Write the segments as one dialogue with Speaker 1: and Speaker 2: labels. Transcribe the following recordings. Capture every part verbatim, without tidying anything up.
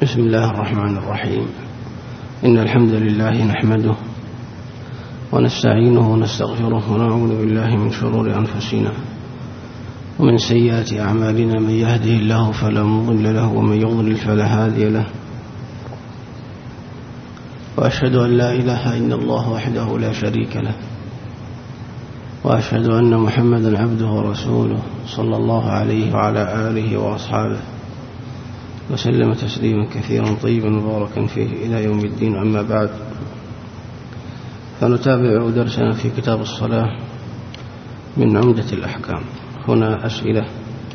Speaker 1: بسم الله الرحمن الرحيم. إن الحمد لله نحمده ونستعينه ونستغفره ونعوذ بالله من شرور أنفسنا ومن سيئات أعمالنا. من يهده الله فلا مضل له ومن يضلل فلا هادي له. وأشهد أن لا إله إلا الله وحده لا شريك له، وأشهد أن محمدا عبده ورسوله صلى الله عليه وعلى آله وأصحابه وسلم تسليما كثيرا طيبا مباركا فيه إلى يوم الدين. أما بعد، فنتابع درسنا في كتاب الصلاة من عمدة الأحكام. هنا أسئلة.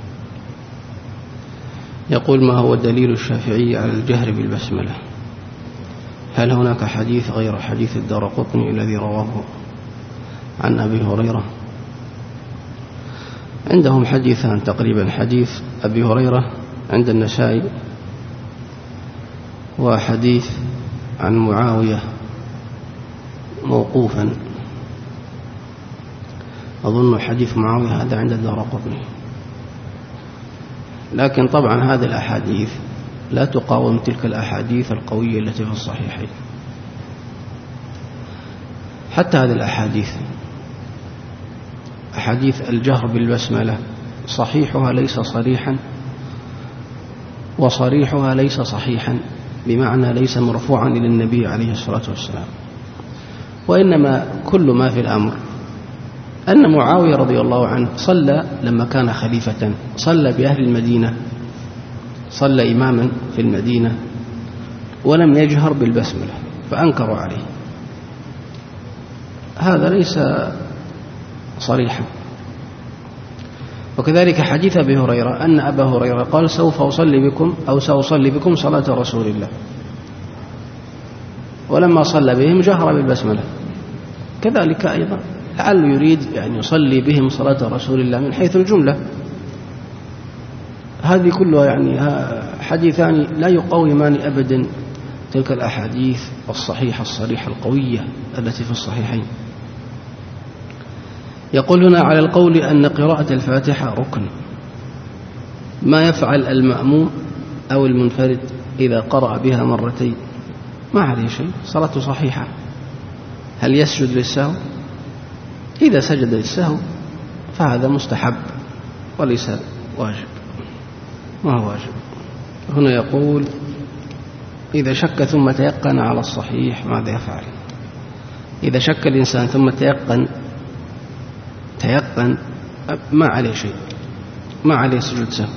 Speaker 1: يقول: ما هو دليل الشافعي على الجهر بالبسملة؟ هل هناك حديث غير حديث الدارقطني الذي رواه عن أبي هريرة؟ عندهم حديثان تقريبا، حديث أبي هريرة عند النسائي، وحديث عن معاوية موقوفا. أظن حديث معاوية هذا عند الدارقطني، لكن طبعا هذه الأحاديث لا تقاوم تلك الأحاديث القوية التي في الصحيحين. حتى هذه الأحاديث، أحاديث الجهر بالبسملة، صحيحها ليس صريحا وصريحها ليس صحيحا، بمعنى ليس مرفوعا إلى النبي عليه الصلاة والسلام. وإنما كل ما في الأمر أن معاوية رضي الله عنه صلى لما كان خليفة، صلى بأهل المدينة، صلى إماما في المدينة ولم يجهر بالبسملة فأنكروا عليه. هذا ليس صريحا. وكذلك حديث أبي هريرة أن أبا هريرة قال: سوف أصلي بكم أو سأصلي بكم صلاة رسول الله، ولما صلى بهم جهر بالبسملة. كذلك أيضا لعل يريد يعني يصلي بهم صلاة رسول الله من حيث الجملة. هذه كلها يعني حديثان لا يقاومان أبدا تلك الأحاديث الصحيحة الصريحة القوية التي في الصحيحين. يقول هنا: على القول أن قراءة الفاتحة ركن، ما يفعل المأموم أو المنفرد إذا قرأ بها مرتين؟ ما عليه شيء، صلاته صحيحة. هل يسجد للسهو؟ إذا سجد للسهو فهذا مستحب وليس واجب، ما هو واجب. هنا يقول: إذا شك ثم تيقن على الصحيح ماذا يفعل؟ إذا شك الإنسان ثم تيقن تيقن ما عليه شيء، ما عليه سجود سهو.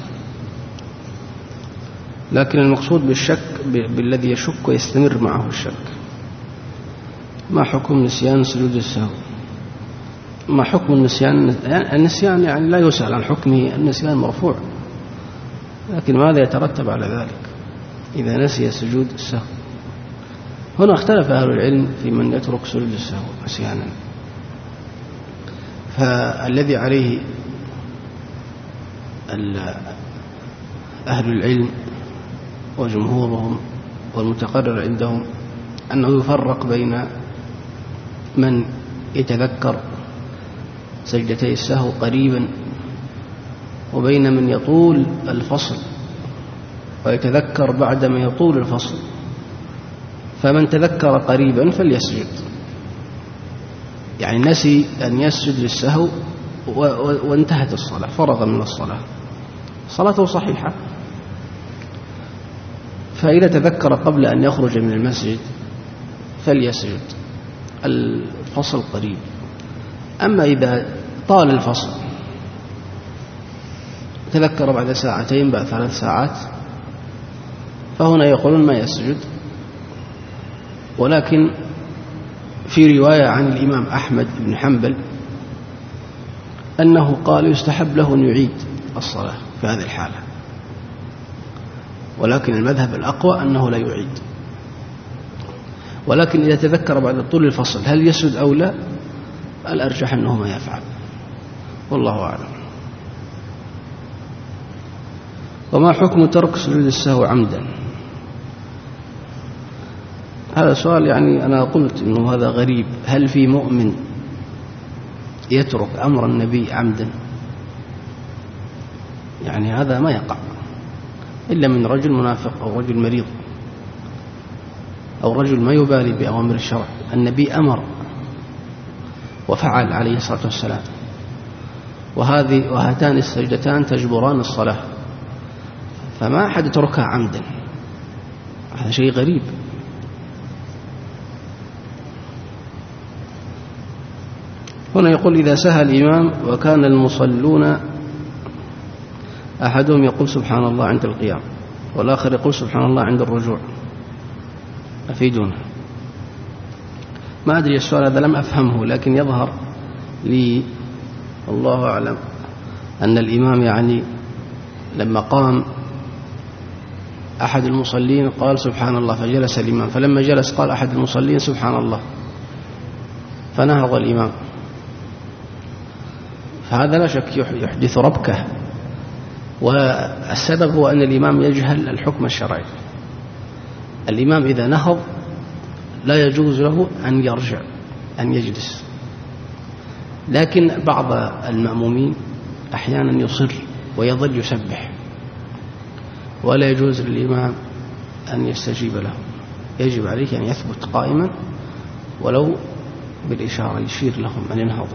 Speaker 1: لكن المقصود بالشك بالذي يشك ويستمر معه الشك. ما حكم نسيان سجود السهو؟ ما حكم النسيان؟ النسيان يعني لا يسأل عن حكمه، النسيان مرفوع، لكن ماذا يترتب على ذلك إذا نسي سجود السهو؟ هنا اختلف أهل العلم في من يترك سجود السهو نسيانا. فالذي عليه أهل العلم وجمهورهم والمتقرر عندهم أنه يفرق بين من يتذكر سجدتي السهو قريبا وبين من يطول الفصل ويتذكر بعدما يطول الفصل. فمن تذكر قريبا فليسجد، يعني نسي أن يسجد للسهو وانتهت الصلاة، فرغ من الصلاة، صلاته صحيحة. فإذا تذكر قبل أن يخرج من المسجد فليسجد، الفصل قريب. أما إذا طال الفصل، تذكر بعد ساعتين بعد ثلاث ساعات، فهنا يقولون ما يسجد. ولكن في رواية عن الإمام أحمد بن حنبل أنه قال يستحب له أن يعيد الصلاة في هذه الحالة، ولكن المذهب الأقوى أنه لا يعيد. ولكن إذا تذكر بعد طول الفصل هل يسجد أو لا؟ الأرجح أنه ما يفعل، والله أعلم. وما حكم ترك سجود السهو عمدا؟ هذا سؤال يعني أنا قلت إنه هذا غريب. هل في مؤمن يترك أمر النبي عمدا؟ يعني هذا ما يقع. إلا من رجل منافق أو رجل مريض أو رجل ما يبالي بأوامر الشرع. النبي أمر وفعل عليه الصلاة والسلام، وهذه وهاتان السجدتان تجبران الصلاة، فما أحد يتركها عمدا، هذا شيء غريب. هنا يقول إذا سهى الإمام وكان المصلون أحدهم يقول سبحان الله عند القيام والآخر يقول سبحان الله عند الرجوع، أفيدونا. ما أدري السؤال هذا لم أفهمه، لكن يظهر لي الله أعلم أن الإمام يعني لما قام أحد المصلين قال سبحان الله فجلس الإمام، فلما جلس قال أحد المصلين سبحان الله فنهض الإمام، فهذا لا شك يحدث ربكة، والسبب هو أن الإمام يجهل الحكم الشرعي. الإمام إذا نهض لا يجوز له أن يرجع أن يجلس، لكن بعض المأمومين أحيانا يصر ويظل يسبح ولا يجوز للإمام أن يستجيب له، يجب عليه أن يثبت قائما ولو بالإشارة، يشير لهم أن ينهضوا.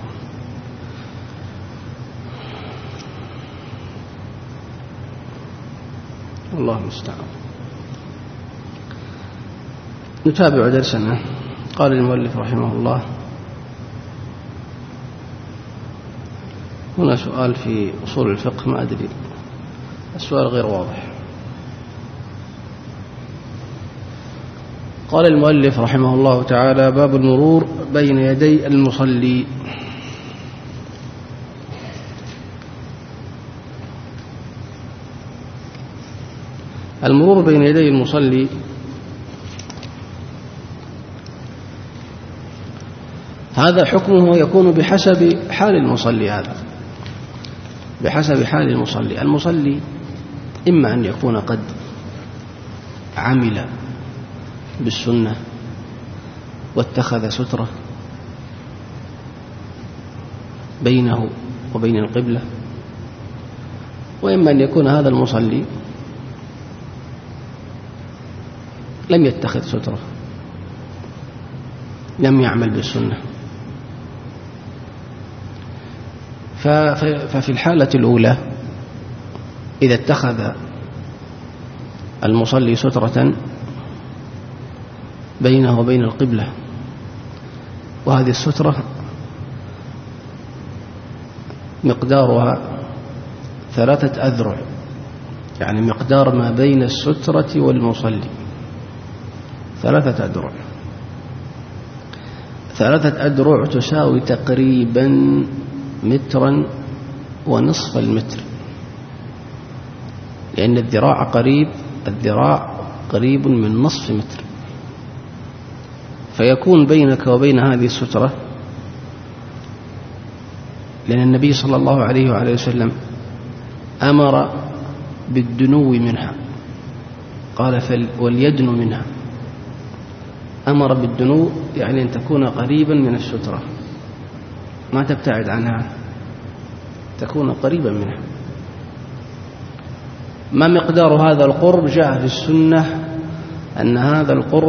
Speaker 1: الله المستعان. نتابع درسنا. قال المؤلف رحمه الله: هنا سؤال في أصول الفقه، ما أدري السؤال غير واضح. قال المؤلف رحمه الله تعالى: باب المرور بين يدي المصلي. المرور بين يدي المصلي هذا حكمه يكون بحسب حال المصلي، هذا بحسب حال المصلي. المصلي إما أن يكون قد عمل بالسنة واتخذ سترة بينه وبين القبلة، وإما أن يكون هذا المصلي لم يتخذ سترة، لم يعمل بالسنة. ففي الحالة الأولى إذا اتخذ المصلي سترة بينه وبين القبلة، وهذه السترة مقدارها ثلاثة أذرع، يعني مقدار ما بين السترة والمصلي ثلاثة أذرع. ثلاثة أذرع تساوي تقريبا مترا ونصف المتر، لأن الذراع قريب الذراع قريب من نصف متر، فيكون بينك وبين هذه السترة، لأن النبي صلى الله عليه وعليه وسلم أمر بالدنو منها، قال وليدنو منها. أمر بالدنو يعني أن تكون قريبا من السترة، ما تبتعد عنها، تكون قريبا منها. ما مقدار هذا القرب؟ جاء في السنة أن هذا القرب،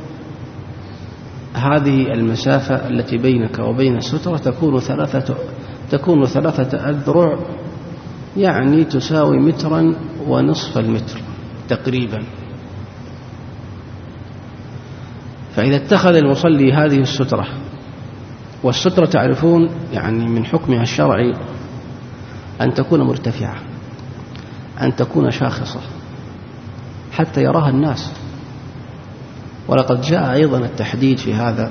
Speaker 1: هذه المسافة التي بينك وبين السترة تكون ثلاثة تكون ثلاثة أذرع، يعني تساوي مترا ونصف المتر تقريبا. فإذا اتخذ المصلي هذه السترة، والسترة تعرفون يعني من حكمها الشرعي أن تكون مرتفعة، أن تكون شاخصة حتى يراها الناس، ولقد جاء أيضا التحديد في هذا،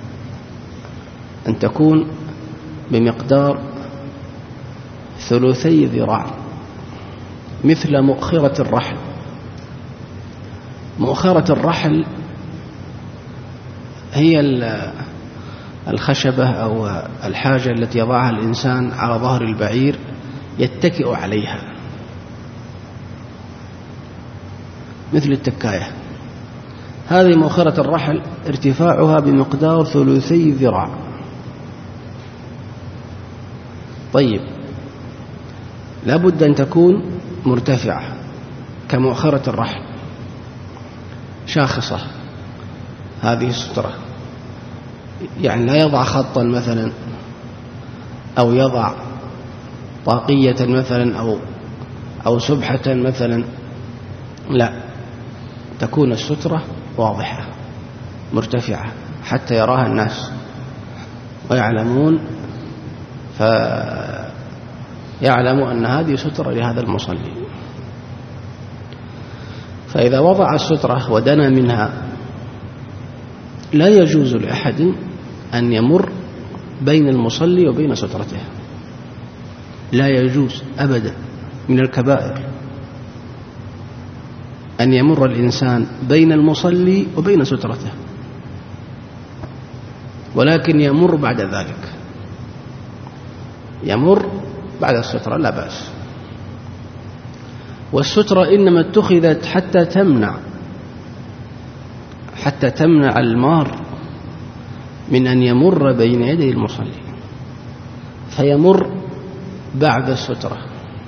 Speaker 1: أن تكون بمقدار ثلثي ذراع، مثل مؤخرة الرحل. مؤخرة الرحل هي الخشبة أو الحاجة التي يضعها الإنسان على ظهر البعير يتكئ عليها، مثل التكاية. هذه مؤخرة الرحل ارتفاعها بمقدار ثلثي ذراع. طيب، لابد أن تكون مرتفعة، كمؤخرة الرحل شاخصة، هذه السترة، يعني لا يضع خطا مثلا أو يضع طاقية مثلا أو أو سبحة مثلا، لا، تكون السترة واضحة مرتفعة حتى يراها الناس ويعلمون، فيعلموا أن هذه سترة لهذا المصلي. فإذا وضع السترة ودنا منها لا يجوز لأحد أن يمر بين المصلي وبين سترته، لا يجوز أبدا، من الكبائر أن يمر الإنسان بين المصلي وبين سترته، ولكن يمر بعد ذلك، يمر بعد السترة لا بأس. والسترة إنما اتخذت حتى تمنع حتى تمنع المار من أن يمر بين يدي المصلي، فيمر بعد السترة.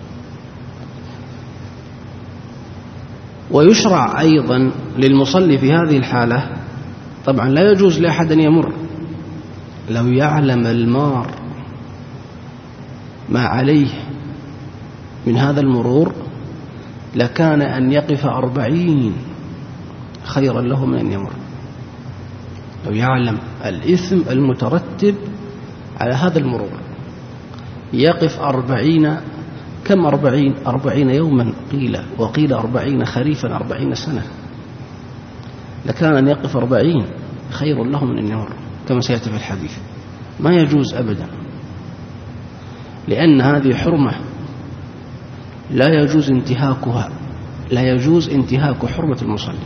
Speaker 1: ويشرع أيضا للمصلي في هذه الحالة، طبعا لا يجوز لأحد أن يمر، لو يعلم المار ما عليه من هذا المرور لكان أن يقف أربعين خيرا له من أن يمر، لو يعلم الإثم المترتب على هذا المرور يقف أربعين، كم أربعين؟ أربعين يوما قيل، وقيل أربعين خريفا، أربعين سنة، لكان أن يقف أربعين خير له من أن يمر كما سيأتي في الحديث. ما يجوز أبدا، لأن هذه حرمة لا يجوز انتهاكها، لا يجوز انتهاك حرمة المصلي.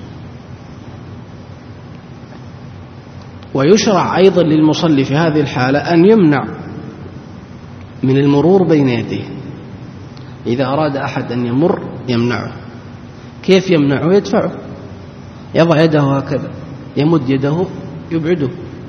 Speaker 1: ويشرع أيضا للمصلي في هذه الحالة أن يمنع من المرور بين يديه، إذا أراد أحد أن يمر يمنعه. كيف يمنعه؟ يدفعه، يضع يده هكذا، يمد يده يبعده.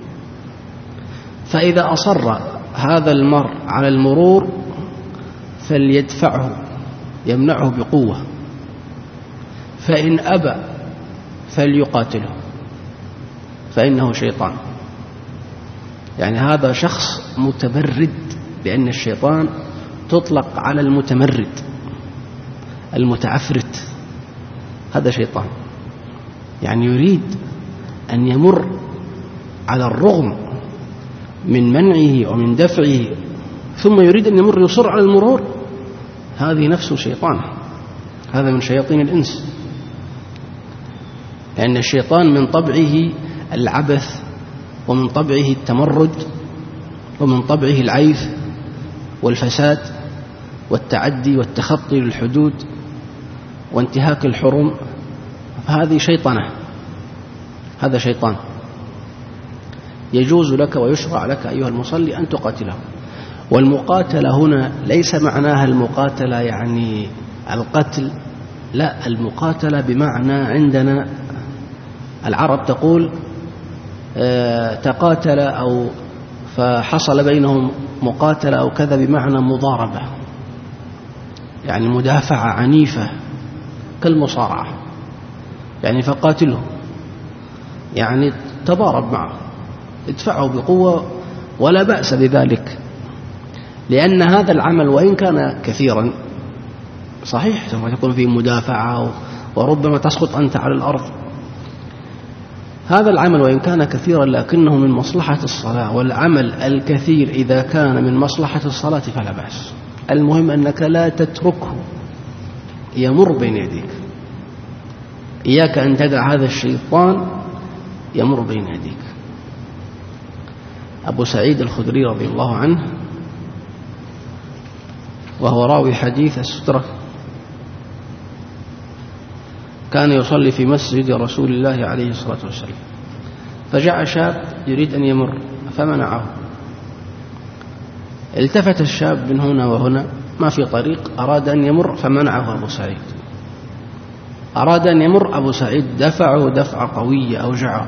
Speaker 1: فإذا أصر هذا المر على المرور فليدفعه، يمنعه بقوة، فإن أبى فليقاتله، فإنه شيطان. يعني هذا شخص متمرد، لأن الشيطان تطلق على المتمرد المتعفرت، هذا شيطان، يعني يريد أن يمر على الرغم من منعه ومن دفعه، ثم يريد أن يمر يصر على المرور، هذه نفسه شيطان، هذا من شياطين الإنس، لأن الشيطان من طبعه العبث، ومن طبعه التمرد، ومن طبعه العيث والفساد والتعدي والتخطي للحدود وانتهاك الحرم، فهذه شيطنة، هذا شيطان. يجوز لك ويشرع لك أيها المصلي أن تقاتله. والمقاتلة هنا ليس معناها المقاتلة يعني القتل، لا، المقاتلة بمعنى عندنا العرب تقول اه تقاتل أو فحصل بينهم مقاتلة أو كذا، بمعنى مضاربة، يعني مدافعة عنيفة كالمصارعة، يعني فقاتله، يعني تضارب معه، ادفعه بقوة ولا بأس بذلك، لأن هذا العمل وإن كان كثيرا صحيح سوف تكون فيه مدافعة وربما تسقط أنت على الأرض، هذا العمل وإن كان كثيرا لكنه من مصلحة الصلاة، والعمل الكثير إذا كان من مصلحة الصلاة فلا بأس. المهم أنك لا تتركه يمر بين يديك، إياك أن تدع هذا الشيطان يمر بين يديك. أبو سعيد الخدري رضي الله عنه وهو راوي حديث السترة كان يصلي في مسجد رسول الله عليه الصلاة والسلام، فجاء شاب يريد أن يمر فمنعه، التفت الشاب من هنا وهنا ما في طريق، أراد أن يمر فمنعه أبو سعيد، أراد أن يمر أبو سعيد دفعه دفعة قوية أوجعه،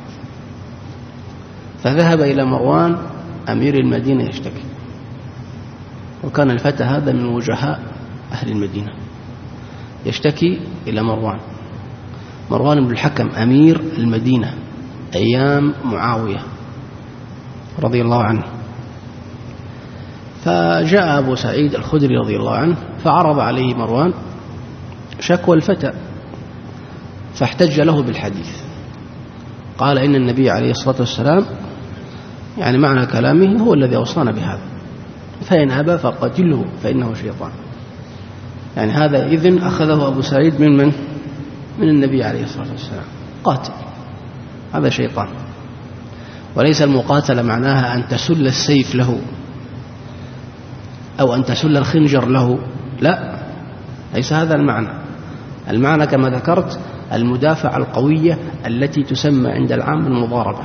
Speaker 1: فذهب إلى مروان أمير المدينة يشتكي، وكان الفتى هذا من وجهاء أهل المدينة، يشتكي إلى مروان مروان بن الحكم أمير المدينة أيام معاوية رضي الله عنه. فجاء أبو سعيد الخدري رضي الله عنه فعرض عليه مروان شكوى الفتى، فاحتج له بالحديث، قال إن النبي عليه الصلاة والسلام يعني معنى كلامه هو الذي أوصانا بهذا، فإن أبى فقتله فإنه شيطان. يعني هذا إذن أخذه أبو سعيد من من؟ من النبي عليه الصلاة والسلام، قاتل، هذا شيطان. وليس المقاتلة معناها أن تسل السيف له أو أن تسل الخنجر له، لا، ليس هذا المعنى. المعنى كما ذكرت المدافعة القوية التي تسمى عند العام المضاربة.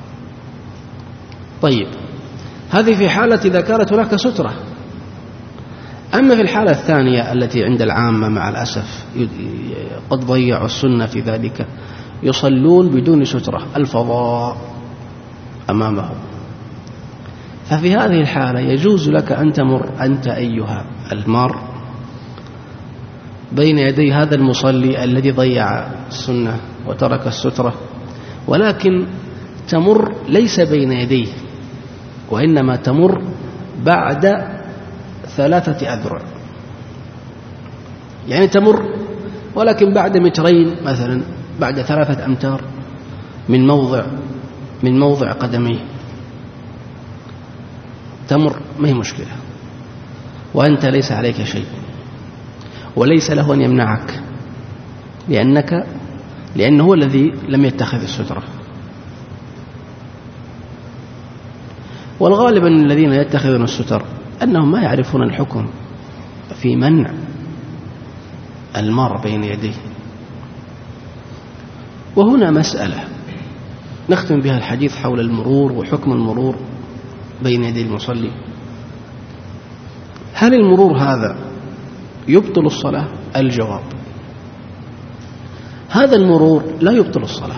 Speaker 1: طيب، هذه في حالة إذا كانت هناك سترة. أما في الحالة الثانية التي عند العامة مع الأسف قد ضيعوا السنة في ذلك، يصلون بدون سترة، الفضاء أمامهم. ففي هذه الحالة يجوز لك أن تمر أنت أيها المار بين يدي هذا المصلي الذي ضيع السنة وترك السترة، ولكن تمر ليس بين يديه، وإنما تمر بعد ثلاثة أذرع، يعني تمر ولكن بعد مترين مثلا، بعد ثلاثة أمتار من موضع من موضع قدميه تمر، ما هي مشكلة، وأنت ليس عليك شيء، وليس له أن يمنعك، لأنك لأنه هو الذي لم يتخذ السترة. والغالب أن الذين يتخذون الستر أنهم ما يعرفون الحكم في منع المار بين يديه. وهنا مسألة نختم بها الحديث حول المرور وحكم المرور بين يدي المصلي. هل المرور هذا يبطل الصلاة؟ الجواب: هذا المرور لا يبطل الصلاة،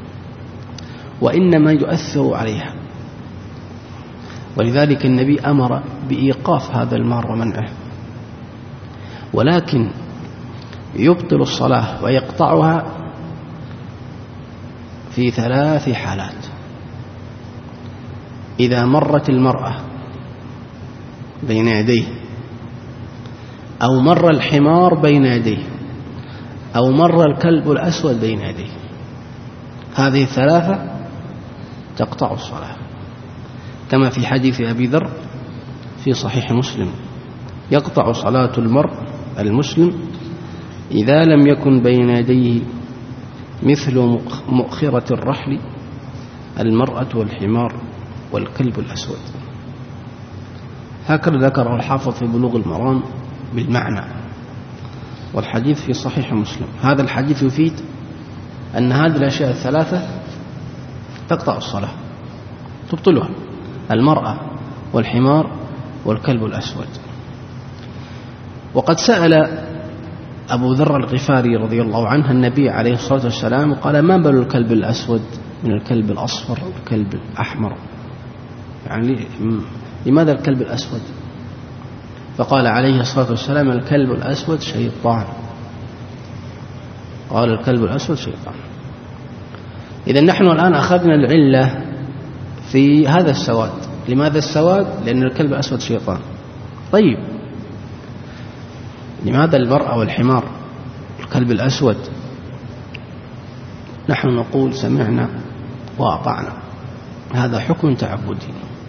Speaker 1: وإنما يؤثر عليها، ولذلك النبي أمر بإيقاف هذا المار ومنعه. ولكن يبطل الصلاة ويقطعها في ثلاث حالات: إذا مرت المرأة بين يديه، أو مر الحمار بين يديه، أو مر الكلب الأسود بين يديه، هذه الثلاثة تقطع الصلاة، كما في حديث أبي ذر في صحيح مسلم: يقطع صلاة المرء المسلم إذا لم يكن بين يديه مثل مؤخرة الرحل المرأة والحمار والكلب الأسود. هكذا ذكره الحافظ في بلوغ المرام بالمعنى، والحديث في صحيح مسلم. هذا الحديث يفيد أن هذه الأشياء الثلاثة تقطع الصلاة، تبطلها: المرأة والحمار والكلب الأسود. وقد سأل أبو ذر الغفاري رضي الله عنه النبي عليه الصلاة والسلام، قال: ما بال الكلب الأسود من الكلب الأصفر والكلب الأحمر؟ يعني لماذا الكلب الأسود؟ فقال عليه الصلاة والسلام: الكلب الأسود شيطان. قال: الكلب الأسود شيطان. إذن نحن الآن أخذنا العلة في هذا السواد. لماذا السواد؟ لأن الكلب الأسود شيطان. طيب، لماذا المرأة والحمار الكلب الأسود؟ نحن نقول: سمعنا وأطعنا، هذا حكم تعبدي.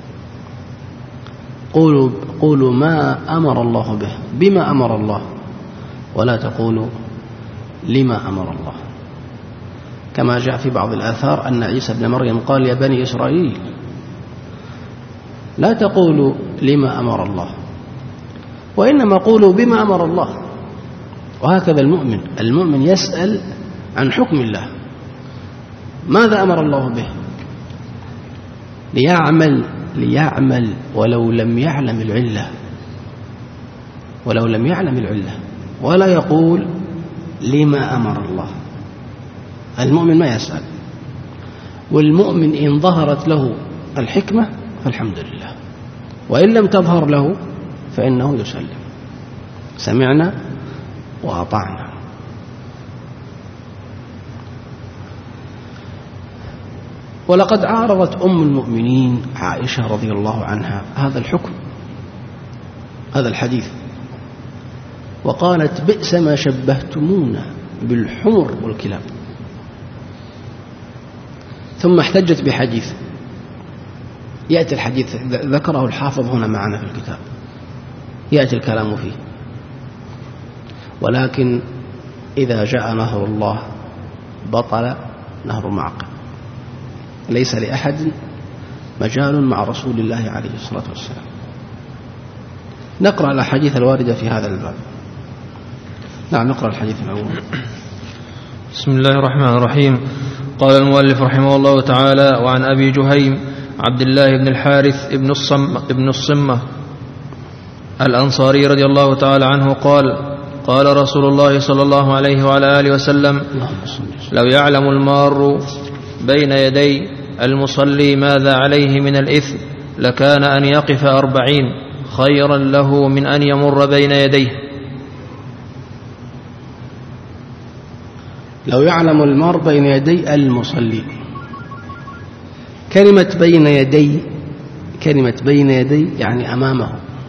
Speaker 1: قولوا, قولوا ما أمر الله به، بما أمر الله، ولا تقولوا لما أمر الله. كما جاء في بعض الآثار أن عيسى بن مريم قال: يا بني إسرائيل لا تقولوا لما أمر الله، وإنما قولوا بما أمر الله. وهكذا المؤمن المؤمن يسأل عن حكم الله، ماذا أمر الله به، ليعمل ليعمل ولو لم يعلم العلة، ولو لم يعلم العلة، ولا يقول لما أمر الله. المؤمن ما يسأل، والمؤمن إن ظهرت له الحكمة فالحمد لله، وإن لم تظهر له فإنه يسلم: سمعنا وأطعنا. ولقد عارضت أم المؤمنين عائشة رضي الله عنها هذا الحكم، هذا الحديث، وقالت بئس ما شبهتمونا بالحمر والكلاب. ثم احتجت بحديث، يأتي الحديث ذكره الحافظ هنا معنا في الكتاب، يأتي الكلام فيه، ولكن إذا جاء نهر الله بطل نهر معقل، ليس لأحد مجال مع رسول الله عليه الصلاة والسلام. نقرأ الأحاديث الواردة في هذا الباب. نعم، نقرأ الحديث الأول.
Speaker 2: بسم الله الرحمن الرحيم. قال المؤلف رحمه الله تعالى: وعن أبي جهيم عبد الله بن الحارث ابن الصم ابن الصمة الأنصاري رضي الله تعالى عنه قال: قال رسول الله صلى الله عليه وعلى آله وسلم: لو يعلم المار بين يدي المصلي ماذا عليه من الإثم لكان أن يقف أربعين خيرا له من أن يمر بين يديه.
Speaker 1: لو يعلم المار بين يدي المصلي، كلمة بين يدي، كلمة بين يدي يعني أمامه،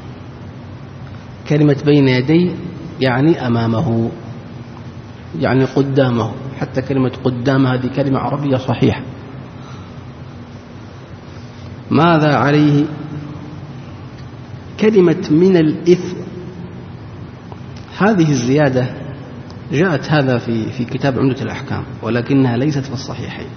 Speaker 1: كلمة بين يدي يعني أمامه، يعني قدامه. حتى كلمة قدام هذه كلمة عربية صحيحة. ماذا عليه؟ كلمة من الإثم، هذه الزيادة جاءت هذا في في كتاب عمدة الأحكام، ولكنها ليست في الصحيحين.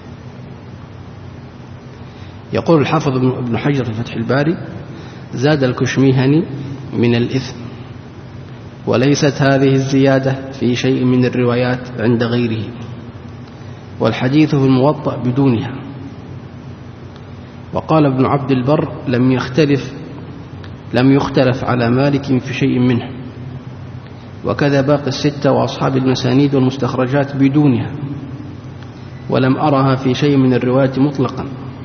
Speaker 1: يقول الحافظ ابن حجر في فتح الباري: زاد الكشميهني من الإثم، وليست هذه الزيادة في شيء من الروايات عند غيره، والحديث في الموطأ بدونها. وقال ابن عبد البر: لم يختلف لم يختلف على مالك في شيء منه، وكذا باقي الستة وأصحاب المسانيد والمستخرجات بدونها، ولم أرها في شيء من الروايات مطلقا،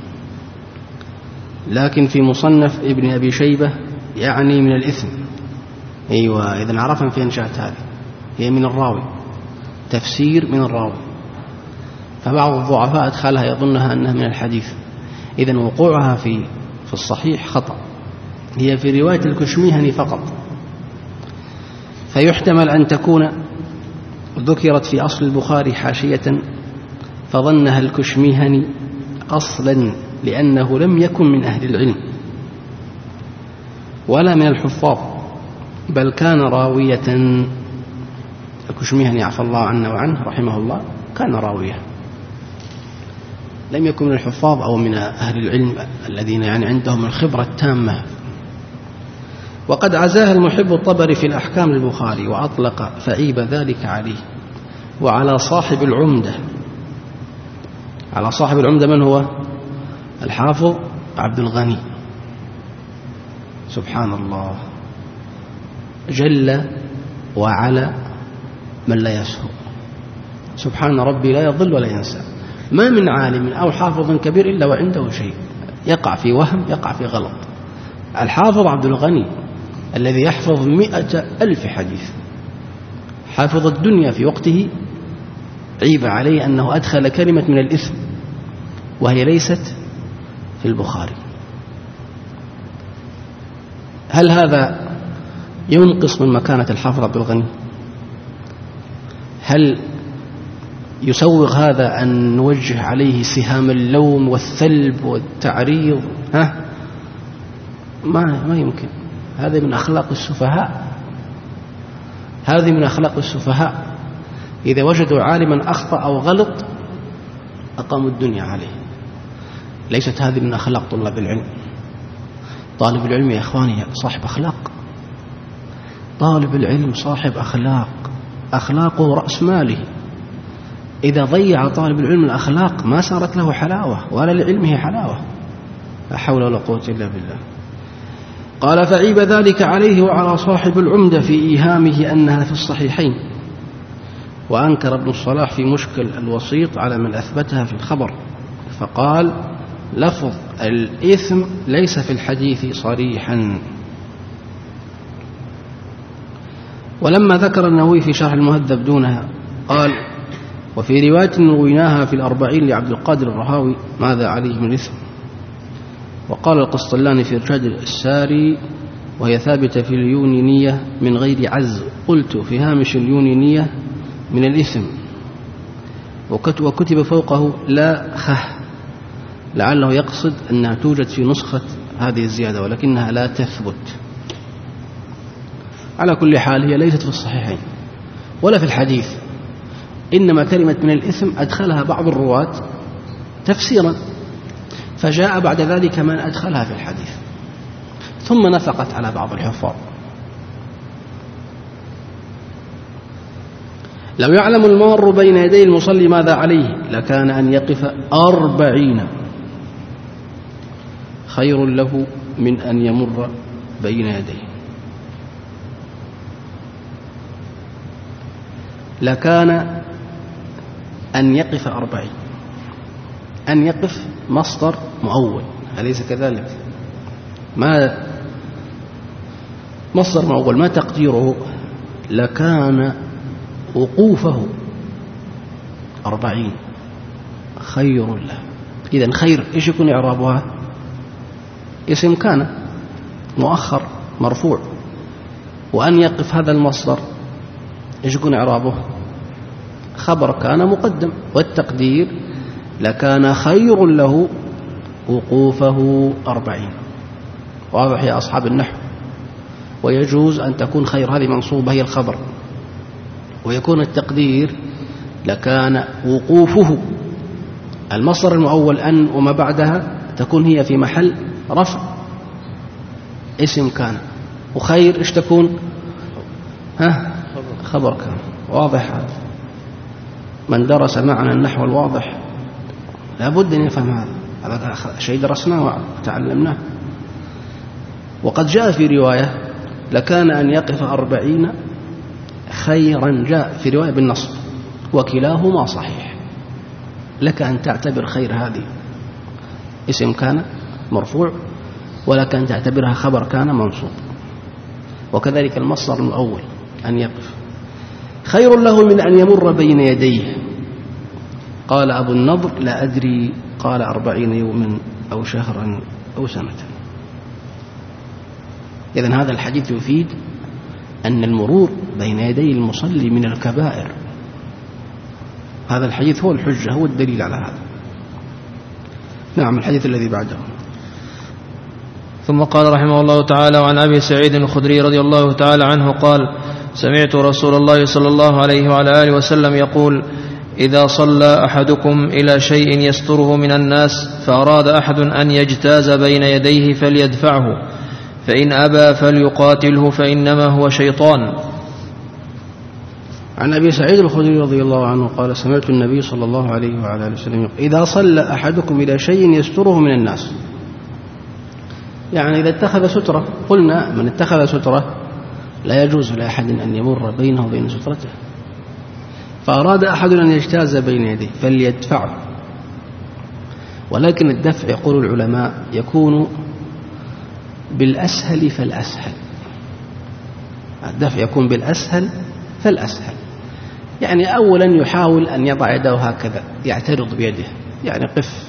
Speaker 1: لكن في مصنف ابن أبي شيبة يعني من الإثم. أيوة، إذن عرفنا في إنشاءات هذه، هي من الراوي، تفسير من الراوي، فبعض الضعفاء أدخلها يظنها أنها من الحديث، إذن وقوعها في في الصحيح خطأ، هي في رواية الكشميهني فقط. فيحتمل أن تكون ذكرت في أصل البخاري حاشية فظنها الكشميهني أصلا، لأنه لم يكن من أهل العلم ولا من الحفاظ، بل كان راوية. الكشميهني عفى الله عنه وعنه رحمه الله كان راوية، لم يكن من الحفاظ أو من أهل العلم الذين يعني عندهم الخبرة التامة. وقد عزاها المحب الطبري في الأحكام البخاري، وأطلق فعيب ذلك عليه وعلى صاحب العمدة. على صاحب العمدة من هو؟ الحافظ عبد الغني. سبحان الله، جل وعلا من لا يسهو. سبحان ربي لا يضل ولا ينسى. ما من عالم أو حافظ كبير إلا وعنده شيء، يقع في وهم، يقع في غلط. الحافظ عبد الغني الذي يحفظ مئة ألف حديث، حافظ الدنيا في وقته، عيب عليه أنه أدخل كلمة من الإثم وهي ليست في البخاري. هل هذا ينقص من مكانة الحافظ عبد الغني؟ هل يسوغ هذا أن نوجه عليه سهام اللوم والثلب والتعريض؟ ها؟ ما ما يمكن. هذا من أخلاق السفهاء، هذه من أخلاق السفهاء. إذا وجدوا عالما أخطأ أو غلط أقاموا الدنيا عليه. ليست هذه من أخلاق طلاب العلم. طالب العلم يا إخواني صاحب أخلاق، طالب العلم صاحب أخلاق، أخلاقه رأس ماله. إذا ضيع طالب العلم الأخلاق ما صارت له حلاوة ولا لعلمه حلاوة. لا حول ولا قوة إلا بالله. قال: فعيب ذلك عليه وعلى صاحب العمدة في إيهامه أنها في الصحيحين. وأنكر ابن الصلاح في مشكل الوسيط على من أثبتها في الخبر، فقال: لفظ الإثم ليس في الحديث صريحا. ولما ذكر النووي في شرح المهذب دونها قال: وفي رواية رويناها في الأربعين لعبد القادر الرهاوي ماذا عليه من إثم. وقال القسطلاني في إرشاد الساري وهي ثابتة في اليونينية من غير عز. قلت في هامش اليونينية من الإثم، وكتب فوقه لا خه، لعله يقصد أنها توجد في نسخة هذه الزيادة ولكنها لا تثبت. على كل حال هي ليست في الصحيحين ولا في الحديث، إنما كلمة من الإثم أدخلها بعض الرواة تفسيرا، فجاء بعد ذلك من أدخلها في الحديث ثم نفقت على بعض الحفاظ. لو يعلم المار بين يدي المصلي ماذا عليه لكان أن يقف أربعين خير له من أن يمر بين يديه. لكان أن يقف أربعين، أن يقف مصدر مؤول أليس كذلك؟ ما مصدر مؤول ما تقديره؟ لكان وقوفه أربعين خير له. إذن خير إيش يكون إعرابها؟ اسم كان مؤخر مرفوع، وأن يقف هذا المصدر إيش يكون إعرابه؟ خبر كان مقدم، والتقدير لكان خير له وقوفه أربعين. واضح يا أصحاب النحو؟ ويجوز أن تكون خير هذه منصوبة هي الخبر، ويكون التقدير لكان وقوفه المصدر المؤول أن وما بعدها تكون هي في محل رفع اسم كان، وخير إيش تكون؟ ها خبر كان. واضح هذا؟ من درس معنا النحو الواضح لابد أن يفهم هذا، هذا شيء درسناه وتعلمناه. وقد جاء في رواية لكان أن يقف أربعين خيرا، جاء في رواية بالنصب، وكلاهما صحيح. لك أن تعتبر خير هذه اسم كان مرفوع، ولك أن تعتبرها خبر كان منصوب، وكذلك المصدر الأول أن يقف خير له من أن يمر بين يديه. قال أبو النضر لا أدري قال أربعين يوما أو شهرا أو سنة. إذن هذا الحديث يفيد أن المرور بين يدي المصلي من الكبائر. هذا الحديث هو الحجة، هو الدليل على هذا. نعم. الحديث الذي بعده.
Speaker 2: ثم قال رحمه الله تعالى: وعن أبي سعيد الخدري رضي الله تعالى عنه قال: سمعت رسول الله صلى الله عليه وعلى آله وسلم يقول: إذا صلى أحدكم إلى شيء يستره من الناس فأراد أحد أن يجتاز بين يديه فليدفعه، فإن أبى فليقاتله فإنما هو شيطان.
Speaker 1: عن أبي سعيد الخدري رضي الله عنه قال: سمعت النبي صلى الله عليه وعلى آله وسلم يقول: إذا صلى أحدكم إلى شيء يستره من الناس، يعني إذا اتخذ سترة. قلنا من اتخذ سترة لا يجوز لأحد أن يمر بينه وبين سترته، فأراد أحد أن يجتاز بين يديه فليدفعه. ولكن الدفع يقول العلماء يكون بالأسهل فالأسهل، الدفع يكون بالأسهل فالأسهل. يعني أولا يحاول أن يضع يده هكذا يعترض بيده، يعني قف،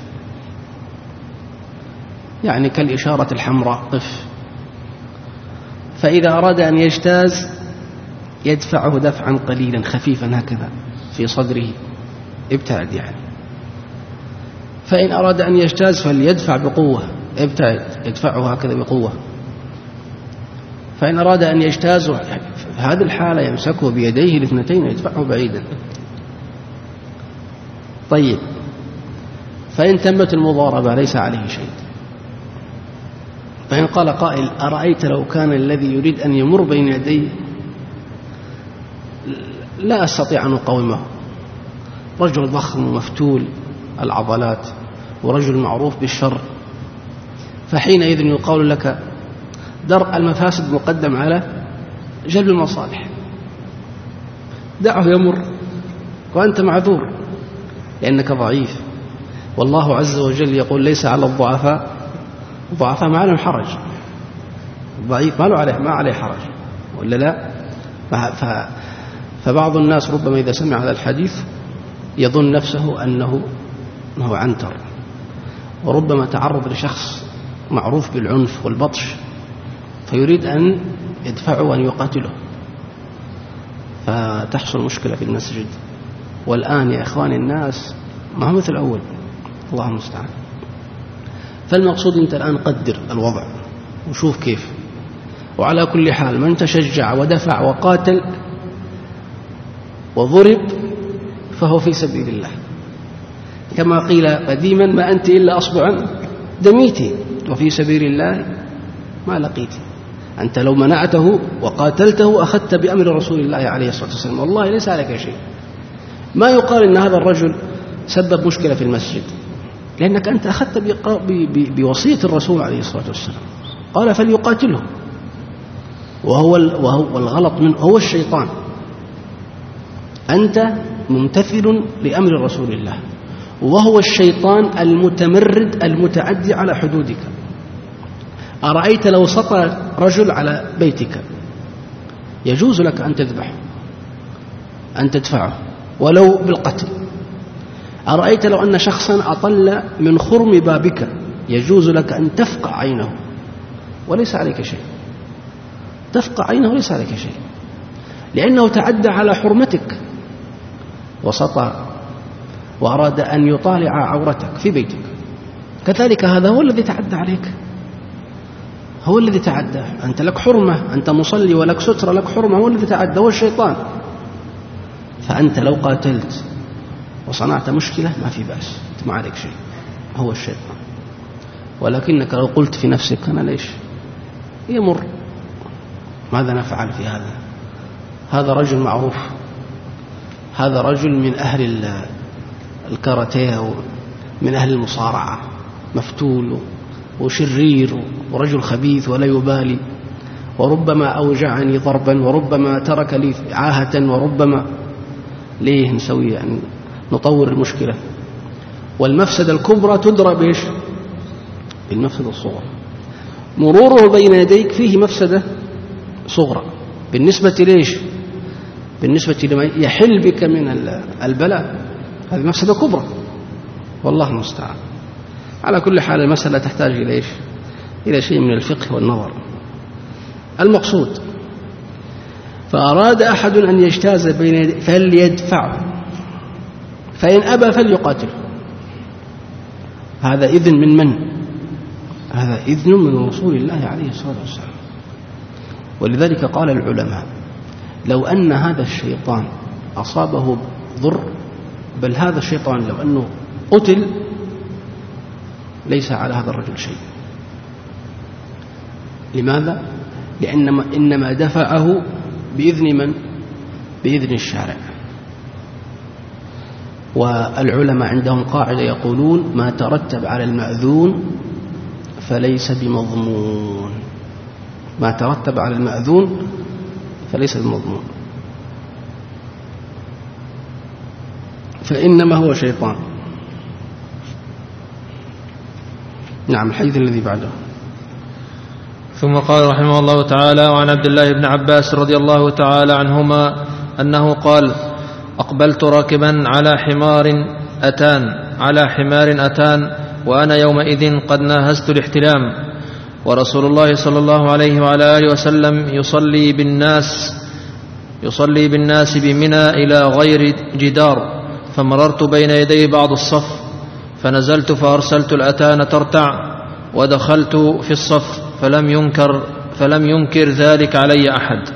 Speaker 1: يعني كالإشارة الحمراء قف. فإذا أراد أن يجتاز يدفعه دفعا قليلا خفيفا هكذا في صدره، ابتعد يعني. فإن أراد أن يجتاز فليدفع بقوة، ابتعد، يدفعه هكذا بقوة. فإن أراد أن يجتاز في هذه الحالة يمسكه بيديه الاثنتين ويدفعه بعيدا. طيب، فإن تمت المضاربة ليس عليه شيء. فإن قال قائل: أرأيت لو كان الذي يريد أن يمر بين يديه لا أستطيع أن أقاومه، رجل ضخم ومفتول العضلات ورجل معروف بالشر، فحينئذ يقال لك درء المفاسد مقدم على جلب المصالح، دعه يمر وأنت معذور لأنك ضعيف. والله عز وجل يقول: ليس على الضعفاء الضعفاء ما عليهم حرج، الضعيف ما له عليه ما عليه حرج، ولا لا؟ فبعض الناس ربما إذا سمع هذا الحديث يظن نفسه أنه أنه عنتر، وربما تعرض لشخص معروف بالعنف والبطش فيريد أن يدفعه وأن يقاتله، فتحصل مشكلة في المسجد. والآن يا إخوان الناس ما هو مثل الأول، الله المستعان. فالمقصود أنت الآن قدر الوضع وشوف كيف. وعلى كل حال من تشجع ودفع وقاتل وضرب فهو في سبيل الله، كما قيل قديما: ما أنت إلا أصبعا دميتي وفي سبيل الله ما لقيتي. أنت لو منعته وقاتلته أخذت بأمر رسول الله عليه الصلاة والسلام، والله ليس عليك شيء. ما يقال إن هذا الرجل سبب مشكلة في المسجد، لأنك أنت أخذت بوصية الرسول عليه الصلاة والسلام، قال فليقاتله، وهو وهو الغلط منه هو الشيطان. أنت ممتثل لأمر رسول الله، وهو الشيطان المتمرد المتعدي على حدودك. أرأيت لو سطى رجل على بيتك يجوز لك أن تذبحه، أن تدفعه ولو بالقتل. أرأيت لو أن شخصا أطل من خرم بابك يجوز لك أن تفقع عينه وليس عليك شيء، تفقع عينه وليس عليك شيء، لأنه تعدى على حرمتك وسطى وأراد أن يطالع عورتك في بيتك. كذلك هذا هو الذي تعدى عليك، هو الذي تعدى. أنت لك حرمة، أنت مصلي ولك سترة، لك حرمة، هو الذي تعدى، هو الشيطان. فأنت لو قاتلت وصنعت مشكلة ما في بأس، ما عليك شيء، هو الشيطان. ولكنك لو قلت في نفسك أنا ليش يمر، ماذا نفعل في هذا؟ هذا رجل معروف، هذا رجل من أهل الكاراتيه ومن أهل المصارعة، مفتول وشرير ورجل خبيث ولا يبالي، وربما أوجعني ضربا وربما ترك لي عاهة، وربما ليه نسوي يعني نطور المشكلة. والمفسدة الكبرى تدرى بإيش؟ بالمفسدة الصغرى. مروره بين يديك فيه مفسدة صغرى بالنسبة ليش؟ بالنسبة لما يحل بك من البلاء، هذه مفسدة كبرى، والله المستعان. على كل حال المسألة تحتاج إلى إيش؟ إلى شيء من الفقه والنظر. المقصود فأراد أحد أن يجتاز بين يديه فليدفعه، فإن أبى فليقاتله. هذا إذن من من؟ هذا إذن من رسول الله عليه الصلاة والسلام. ولذلك قال العلماء: لو أن هذا الشيطان أصابه ضر، بل هذا الشيطان لو أنه قتل ليس على هذا الرجل شيء. لماذا؟ لأنما إنما دفعه بإذن من؟ بإذن الشارع. والعلماء عندهم قاعدة يقولون: ما ترتب على المأذون فليس بمضمون، ما ترتب على المأذون فليس بمضمون، فإنما هو شيطان. نعم. الحديث الذي بعده.
Speaker 2: ثم قال رحمه الله تعالى: وعن عبد الله بن عباس رضي الله تعالى عنهما أنه قال: أقبلت راكبا على حمار أتان على حمار أتان وأنا يومئذ قد ناهزت الاحتلام، ورسول الله صلى الله عليه وعلى آله وسلم يصلي بالناس يصلي بالناس بمنى إلى غير جدار، فمررت بين يدي بعض الصف فنزلت فأرسلت الأتان ترتع ودخلت في الصف فلم ينكر فلم ينكر ذلك علي أحد.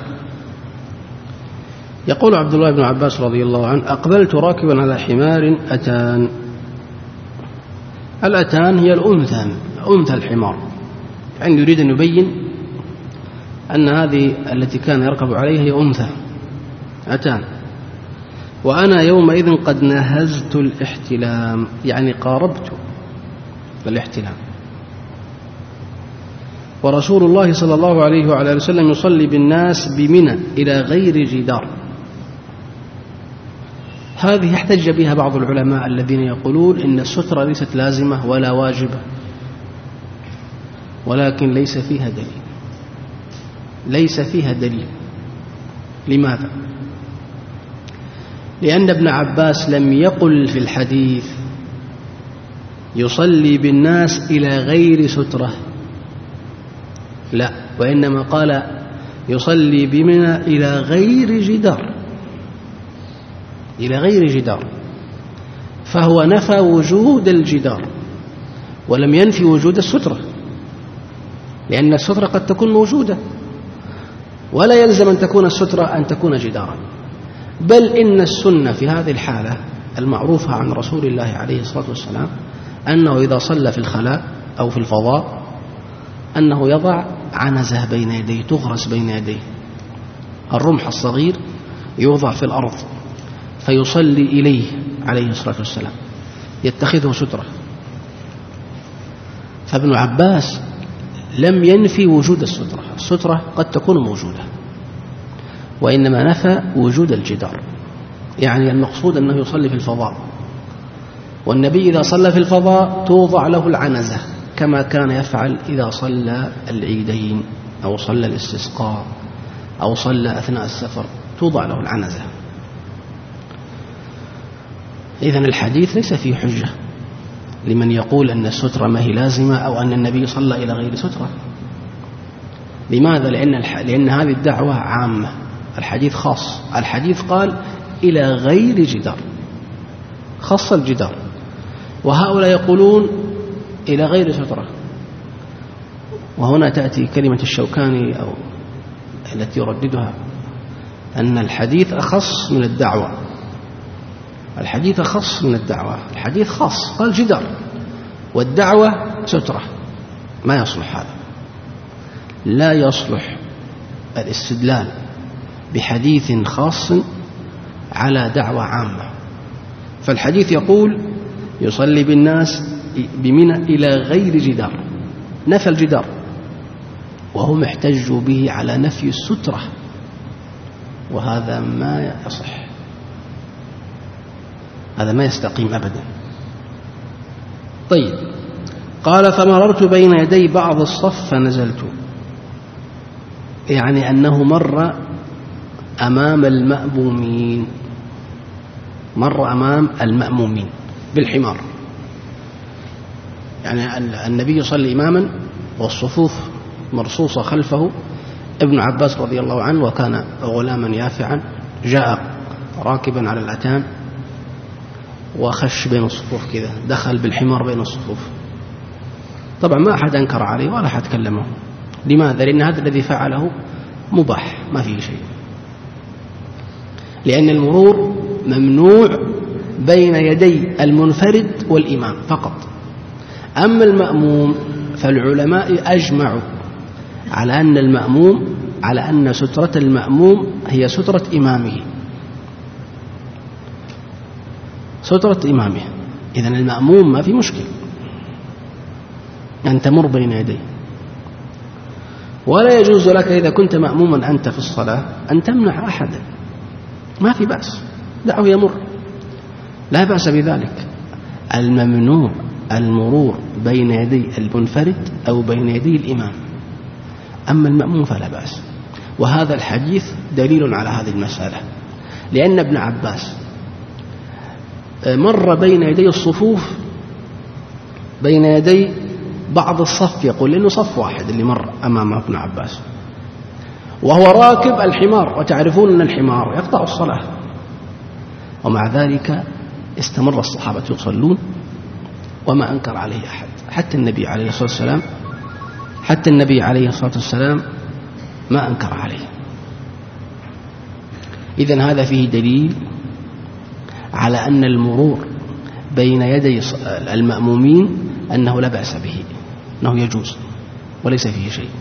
Speaker 1: يقول عبد الله بن عباس رضي الله عنه: أقبلت راكبا على حمار أتان. الأتان هي الأنثى، أنثى الحمار، يعني يريد أن يبين أن هذه التي كان يركب عليها هي أنثى أتان. وأنا يومئذ قد نهزت الاحتلام، يعني قاربت الاحتلام. ورسول الله صلى الله عليه وعلى آله وسلم يصلي بالناس بمنى إلى غير جدار. هذه احتج بها بعض العلماء الذين يقولون إن السترة ليست لازمة ولا واجبة، ولكن ليس فيها دليل، ليس فيها دليل. لماذا؟ لأن ابن عباس لم يقل في الحديث يصلي بالناس إلى غير سترة، لا، وإنما قال يصلي بمنى إلى غير جدار، إلى غير جدار، فهو نفى وجود الجدار ولم ينفي وجود السترة، لأن السترة قد تكون موجودة ولا يلزم أن تكون السترة أن تكون جدارا، بل إن السنة في هذه الحالة المعروفة عن رسول الله عليه الصلاة والسلام أنه إذا صلى في الخلاء أو في الفضاء أنه يضع عنزة بين يديه تغرس بين يديه، الرمح الصغير يوضع في الأرض فيصلي إليه عليه الصلاة والسلام يتخذه سترة. فابن عباس لم ينفي وجود السترة، السترة قد تكون موجودة، وإنما نفى وجود الجدار، يعني المقصود أنه يصلي في الفضاء، والنبي إذا صلى في الفضاء توضع له العنزة كما كان يفعل إذا صلى العيدين أو صلى الاستسقاء أو صلى أثناء السفر، توضع له العنزة. إذن الحديث ليس فيه حجة لمن يقول أن السترة ما هي لازمة أو أن النبي صلى إلى غير سترة. لماذا؟ لأن, الح... لأن هذه الدعوة عامة، الحديث خاص، الحديث قال إلى غير جدار، خص الجدار، وهؤلاء يقولون إلى غير سترة. وهنا تأتي كلمة الشوكاني أو التي يرددها أن الحديث أخص من الدعوة، الحديث أخص من الدعوة، الحديث خاص قال جدار والدعوة سترة، ما يصلح هذا، لا يصلح الاستدلال بحديث خاص على دعوة عامة. فالحديث يقول يصلي بالناس بمنى إلى غير جدار، نفى الجدار، وهم احتجوا به على نفي السترة، وهذا ما يصح، هذا ما يستقيم أبدا. طيب، قال فمررت بين يدي بعض الصف فنزلت، يعني أنه مر أمام المأمومين، مر أمام المأمومين بالحمار، يعني النبي يصلي إماما والصفوف مرصوصة خلفه، ابن عباس رضي الله عنه وكان غلاما يافعا جاء راكبا على الأتان وخش بين الصفوف كذا، دخل بالحمار بين الصفوف، طبعا ما أحد أنكر عليه ولا أحد كلمه. لماذا؟ لأن هذا الذي فعله مباح ما فيه شيء، لأن المرور ممنوع بين يدي المنفرد والإمام فقط. أما المأموم فالعلماء أجمعوا على أن المأموم على أن سترة المأموم هي سترة إمامه، سترة إمامه. إذن المأموم ما في مشكل أن تمر بين يديه، ولا يجوز لك إذا كنت مأموما أنت في الصلاة أن تمنع أحدا، ما في بأس، دعه يمر، لا بأس بذلك. الممنوع المرور بين يدي المنفرد أو بين يدي الإمام، أما المأموم فلا بأس. وهذا الحديث دليل على هذه المسألة، لأن ابن عباس مر بين يدي الصفوف، بين يدي بعض الصف، يقول لأنه صف واحد اللي مر أمام ابن عباس، وهو راكب الحمار، وتعرفون أن الحمار يقطع الصلاة، ومع ذلك استمر الصحابة يصلون وما أنكر عليه أحد، حتى النبي عليه الصلاة والسلام حتى النبي عليه الصلاة والسلام ما أنكر عليه. إذن هذا فيه دليل على أن المرور بين يدي المأمومين أنه لا بأس به، أنه يجوز وليس فيه شيء.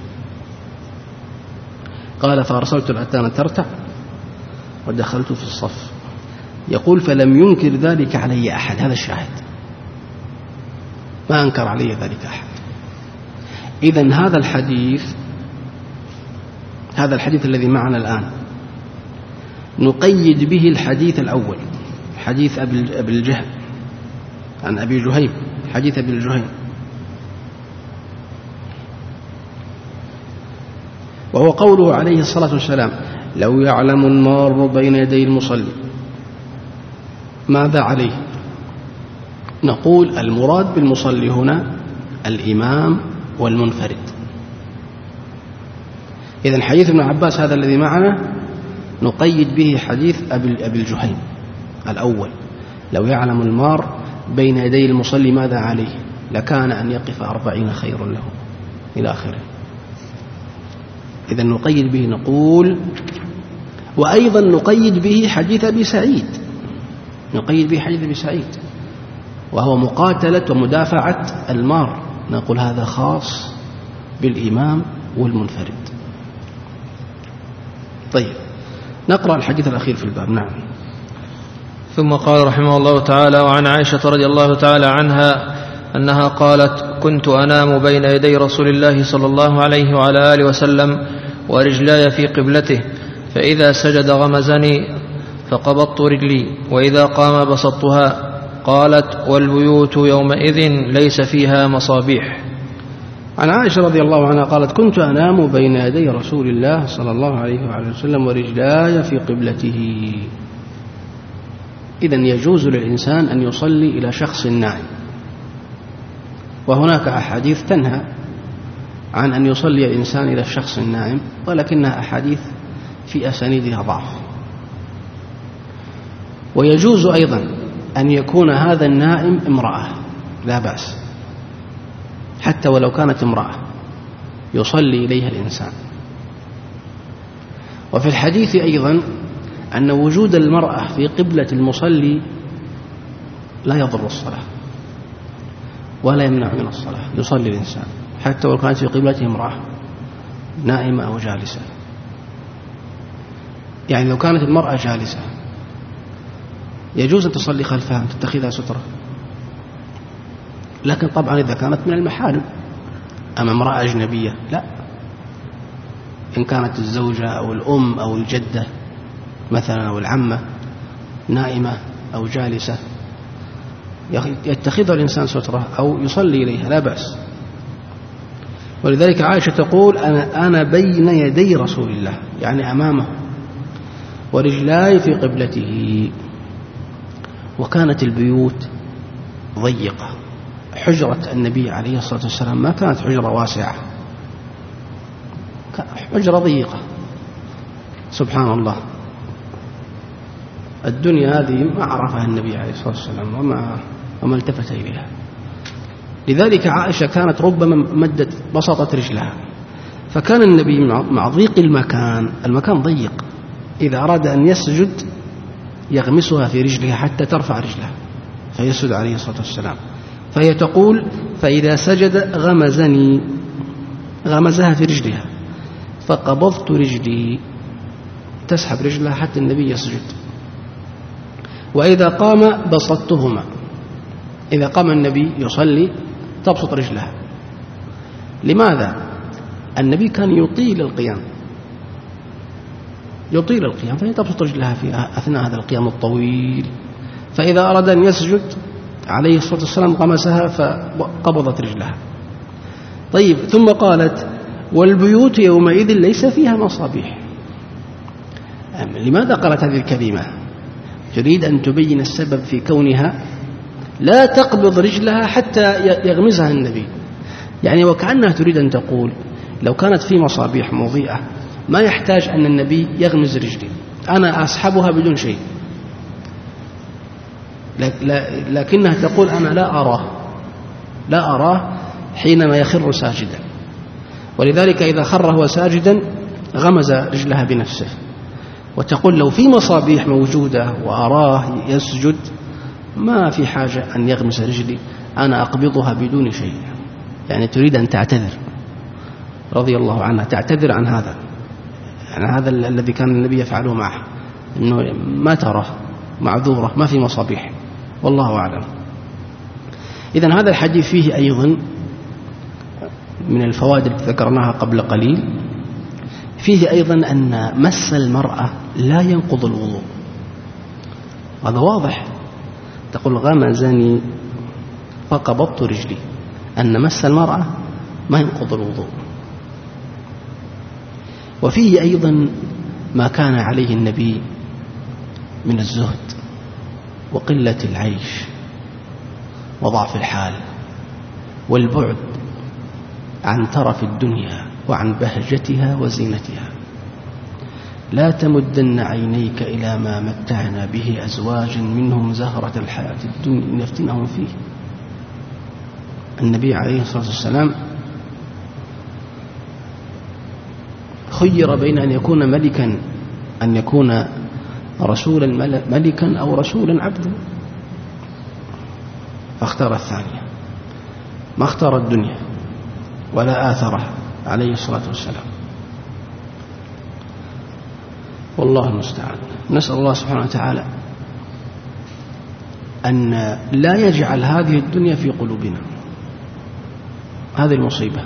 Speaker 1: قال فأرسلت الأتان ترتع ودخلت في الصف، يقول فلم ينكر ذلك علي أحد، هذا الشاهد، ما أنكر علي ذلك أحد. إذن هذا الحديث هذا الحديث الذي معنا الآن نقيد به الحديث الأول، حديث أبي الجهم عن أبي جهيم، حديث أبي الجهيم، وهو قوله عليه الصلاة والسلام لو يعلم المار بين يدي المصلي ماذا عليه؟ نقول المراد بالمصلي هنا الإمام والمنفرد. إذن حديث ابن عباس هذا الذي معنا نقيد به حديث أبي الجهيم الأول: لو يعلم المار بين يدي المصلي ماذا عليه لكان أن يقف أربعين خير له إلى آخره. إذن نقيد به نقول، وأيضا نقيد به حديث أبي سعيد، نقيد به حديث أبي سعيد وهو مقاتلة ومدافعة المار، نقول هذا خاص بالإمام والمنفرد. طيب نقرأ الحديث الأخير في الباب. نعم.
Speaker 2: ثم قال رحمه الله تعالى: وعن عائشة رضي الله تعالى عنها أنها قالت: كنت أنام بين يدي رسول الله صلى الله عليه وعلى آله وسلم ورجلاي في قبلته، فإذا سجد غمزني فقبضت رجلي، وإذا قام بسطتها. قالت: والبيوت يومئذ ليس فيها مصابيح.
Speaker 1: عن عائشة رضي الله عنها قالت: كنت أنام بين يدي رسول الله صلى الله عليه وعلى وسلم ورجلاي في قبلته. إذن يجوز للإنسان أن يصلي إلى شخص نائم، وهناك أحاديث تنهى عن أن يصلي الإنسان إلى الشخص النائم، ولكنها أحاديث في أسانيدها ضعف. ويجوز أيضا أن يكون هذا النائم امرأة، لا بأس، حتى ولو كانت امرأة يصلي إليها الإنسان. وفي الحديث أيضا أن وجود المرأة في قبلة المصلي لا يضر الصلاة ولا يمنع من الصلاة، يصلي الإنسان حتى ولو كانت في قبلته امرأة نائمة أو جالسة. يعني لو كانت المرأة جالسة يجوز أن تصلي خلفها، أن تتخذها سترة، لكن طبعا إذا كانت من المحارم، أما امرأة أجنبية لا. إن كانت الزوجة أو الأم أو الجدة مثلا أو العمة نائمة أو جالسة يتخذها الإنسان سترة أو يصلي إليها لا بأس. ولذلك عائشة تقول: أنا, أنا بين يدي رسول الله، يعني أمامه، ورجلاي في قبلته. وكانت البيوت ضيقة، حجرة النبي عليه الصلاة والسلام ما كانت حجرة واسعة، حجرة ضيقة. سبحان الله، الدنيا هذه ما عرفها النبي عليه الصلاة والسلام وما, وما التفت إليها. لذلك عائشة كانت ربما مدت بسطت رجلها، فكان النبي مع ضيق المكان، المكان ضيق، إذا أراد أن يسجد يغمسها في رجلها حتى ترفع رجلها فيسجد عليه الصلاة والسلام. فهي تقول: فإذا سجد غمزني، غمزها في رجلها، فقبضت رجلي، تسحب رجلها حتى النبي يسجد. وإذا قام بسطتهما، إذا قام النبي يصلي تبسط رجلها. لماذا؟ النبي كان يطيل القيام، يطيل القيام، فهي تبسط رجلها في أثناء هذا القيام الطويل. فإذا أراد أن يسجد عليه الصلاة والسلام غمسها فقبضت رجلها. طيب، ثم قالت: والبيوت يومئذ ليس فيها مصابيح. لماذا قالت هذه الكلمة؟ تريد أن تبين السبب في كونها لا تقبض رجلها حتى يغمزها النبي، يعني وكأنها تريد أن تقول: لو كانت في مصابيح مضيئة ما يحتاج أن النبي يغمز رجلي، أنا أسحبها بدون شيء. لكنها تقول: أنا لا أراه لا أراه حينما يخر ساجدا، ولذلك إذا خر هو ساجدا غمز رجلها بنفسه. وتقول: لو في مصابيح موجودة وأراه يسجد ما في حاجة أن يغمس رجلي، أنا أقبضها بدون شيء. يعني تريد أن تعتذر رضي الله عنها، تعتذر عن هذا، يعني هذا الذي كان النبي يفعله معه، أنه ما تراه معذورة ما في مصابيح، والله أعلم. إذن هذا الحديث فيه أيضا من الفوائد التي ذكرناها قبل قليل، فيه أيضا أن مس المرأة لا ينقض الوضوء. هذا واضح، تقول: غمزني فقبضت رجلي، أن مس المرأة ما ينقض الوضوء. وفيه أيضا ما كان عليه النبي من الزهد، وقلة العيش وضعف الحال والبعد عن ترف الدنيا وعن بهجتها وزينتها. لا تمدن عينيك إلى ما متعنا به أزواجا منهم زهرة الحياة الدنيا لنفتنهم فيه. النبي عليه الصلاة والسلام خير بين أن يكون ملكا أن يكون رسولا ملكا أو رسولا عبدا، فاختار الثانية، ما اختار الدنيا ولا آثرها عليه الصلاة والسلام. والله المستعان. نسأل الله سبحانه وتعالى أن لا يجعل هذه الدنيا في قلوبنا، هذه المصيبة.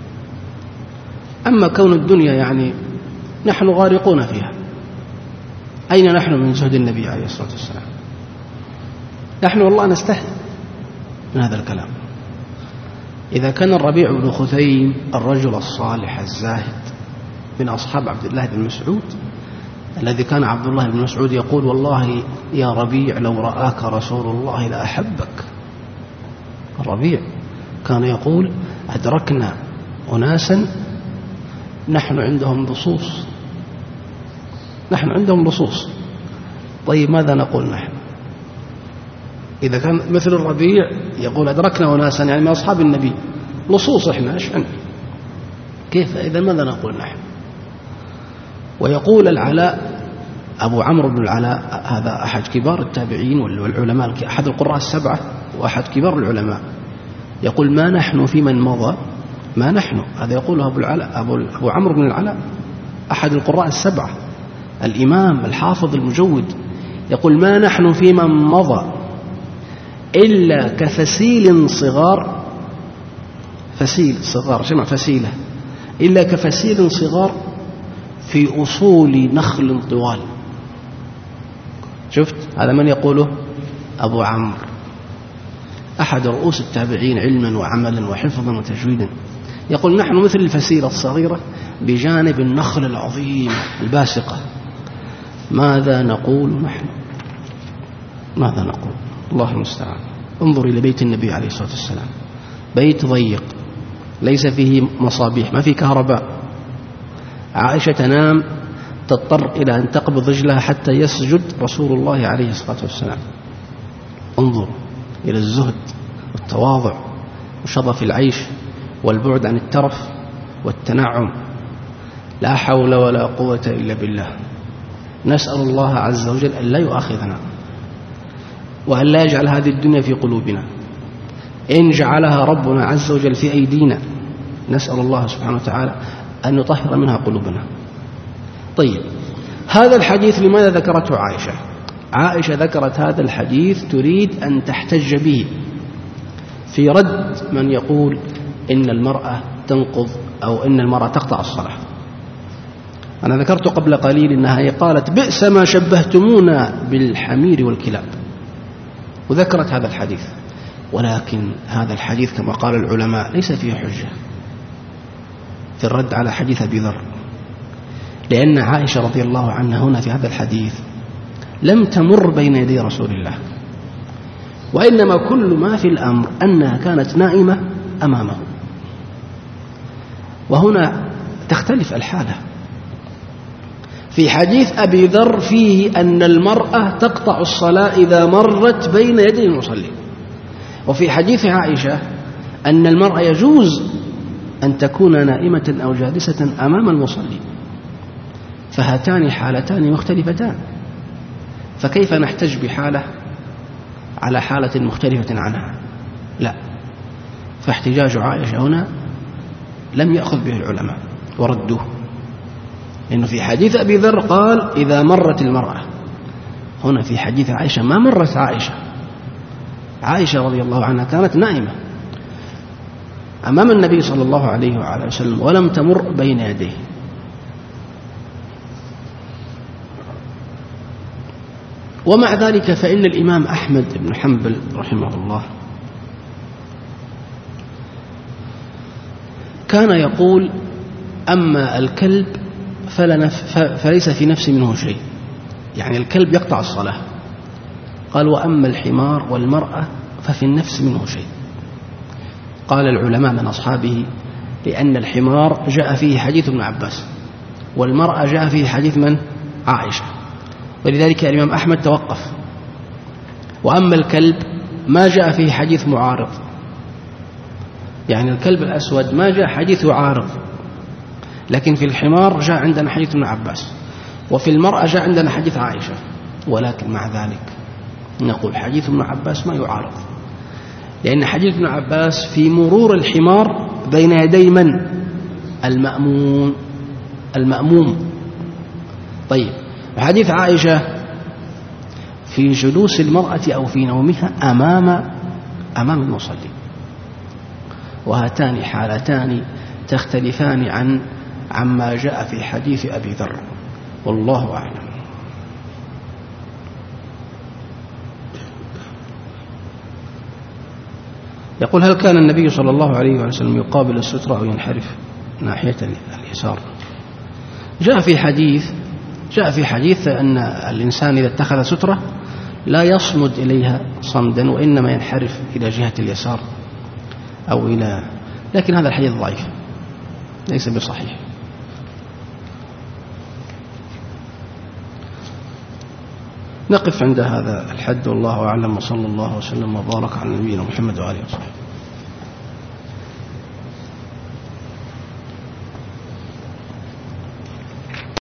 Speaker 1: أما كون الدنيا يعني نحن غارقون فيها، أين نحن من زهد النبي عليه الصلاة والسلام؟ نحن والله نستحي من هذا الكلام. إذا كان الربيع بن خثيم الرجل الصالح الزاهد من أصحاب عبد الله بن مسعود، الذي كان عبد الله بن مسعود يقول: والله يا ربيع لو رآك رسول الله لأحبك. الربيع كان يقول: أدركنا أناسا نحن عندهم لصوص، نحن عندهم لصوص. طيب ماذا نقول نحن؟ إذا كان مثل الربيع يقول أدركنا أناسا يعني من أصحاب النبي لصوص، إحنا إيش عندنا؟ كيف إذا ماذا نقول نحن؟ ويقول العلاء أبو عمرو بن العلاء، هذا أحد كبار التابعين والعلماء، أحد القراء السبعة وأحد كبار العلماء، يقول: ما نحن في من مضى، ما نحن، هذا يقوله أبو العلاء أبو, أبو عمرو بن العلاء أحد القراء السبعة الإمام الحافظ المجود، يقول: ما نحن في من مضى إلا كفسيل صغار، فسيل صغار جمع فسيلة، إلا كفسيل صغار في أصول نخل طوال. شفت هذا من يقوله؟ أبو عمرو أحد رؤوس التابعين علما وعملا وحفظا وتجويدا، يقول: نحن مثل الفسيلة الصغيرة بجانب النخل العظيم الباسقة. ماذا نقول نحن؟ ماذا نقول؟ الله المستعان. انظر إلى بيت النبي عليه الصلاة والسلام، بيت ضيق ليس فيه مصابيح، ما فيه كهرباء. عائشة تنام تضطر إلى أن تقبض رجلها حتى يسجد رسول الله عليه الصلاة والسلام. انظر إلى الزهد والتواضع وشظف العيش والبعد عن الترف والتنعم. لا حول ولا قوة إلا بالله. نسأل الله عز وجل أن لا يؤاخذنا وأن لا يجعل هذه الدنيا في قلوبنا. إن جعلها ربنا عز وجل في أيدينا نسأل الله سبحانه وتعالى أن يطهر منها قلوبنا. طيب، هذا الحديث لماذا ذكرته عائشة؟ عائشة ذكرت هذا الحديث تريد أن تحتج به في رد من يقول إن المرأة تنقض أو إن المرأة تقطع الصلاة. أنا ذكرت قبل قليل أنها قالت: بئس ما شبهتمونا بالحمير والكلاب، وذكرت هذا الحديث. ولكن هذا الحديث كما قال العلماء ليس فيه حجة في الرد على حديث أبي ذر، لأن عائشة رضي الله عنها هنا في هذا الحديث لم تمر بين يدي رسول الله، وإنما كل ما في الأمر أنها كانت نائمة أمامه. وهنا تختلف الحالة. في حديث أبي ذر فيه أن المرأة تقطع الصلاة إذا مرت بين يدي المصلي، وفي حديث عائشة أن المرأة يجوز أن تكون نائمة أو جالسة أمام المصلي. فهاتان حالتان مختلفتان، فكيف نحتج بحالة على حالة مختلفة عنها؟ لا، فاحتجاج عائشة هنا لم يأخذ به العلماء وردوه، لأنه في حديث أبي ذر قال إذا مرت المرأة، هنا في حديث عائشة ما مرت عائشة. عائشة رضي الله عنها كانت نائمة أمام النبي صلى الله عليه وعلى وسلم ولم تمر بين يديه. ومع ذلك فإن الإمام أحمد بن حنبل رحمه الله كان يقول: أما الكلب فليس في نفس منه شيء، يعني الكلب يقطع الصلاة، قال وأما الحمار والمرأة ففي النفس منه شيء. قال العلماء من أصحابه لأن الحمار جاء فيه حديث ابن عباس، والمرأة جاء فيه حديث من؟ عائشة، ولذلك الإمام أحمد توقف. وأما الكلب ما جاء فيه حديث معارض، يعني الكلب الأسود ما جاء حديث عارض، لكن في الحمار جاء عندنا حديث ابن عباس، وفي المرأة جاء عندنا حديث عائشة. ولكن مع ذلك نقول حديث ابن عباس ما يعارض، لأن حديث ابن عباس في مرور الحمار بين يدي من؟ المأموم المأموم طيب، وحديث عائشة في جلوس المرأة أو في نومها أمام أمام المصلي. وهاتان حالتان تختلفان عن عما جاء في حديث أبي ذر، والله أعلم. يقول هل كان النبي صلى الله عليه وسلم يقابل السترة أو ينحرف ناحية اليسار؟ جاء في حديث جاء في حديث أن الإنسان إذا اتخذ سترة لا يصمد إليها صمدا، وإنما ينحرف إلى جهة اليسار أو إلى، لكن هذا الحديث ضعيف ليس بصحيح. نقف عند هذا الحد، والله أعلم، وصلى الله وسلم وبارك على نبينا محمد وآله وصحبه.